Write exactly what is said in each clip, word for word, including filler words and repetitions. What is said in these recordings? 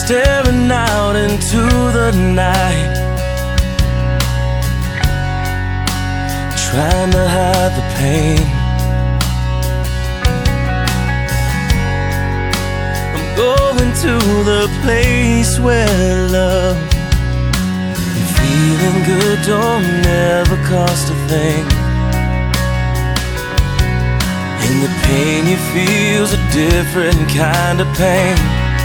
staring out into the night, trying to hide the pain. I'm going to the place where love and feeling good don't never cost a thing. And the pain you feel's a different kind of pain.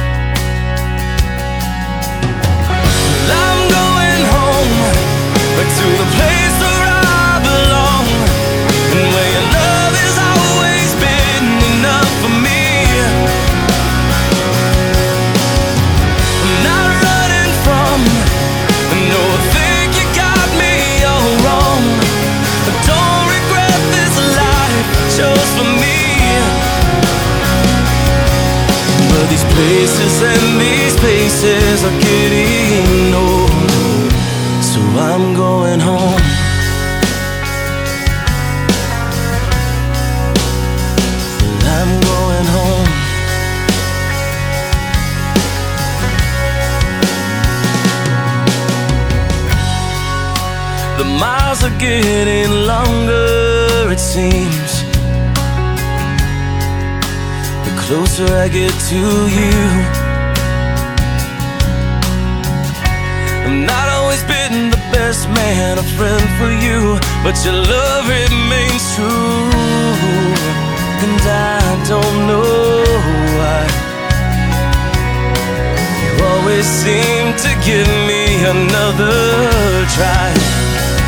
To the place where I belong, and where your love has always been enough for me. I'm not running from, no, I think you got me all wrong. I don't regret this life I chose for me. But these places and these places are getting old, so I'm going home. I'm going home. The miles are getting longer, it seems, the closer I get to you. I'm not always been the best man, a friend for you, but your love remains true. And I don't know why you always seem to give me another try.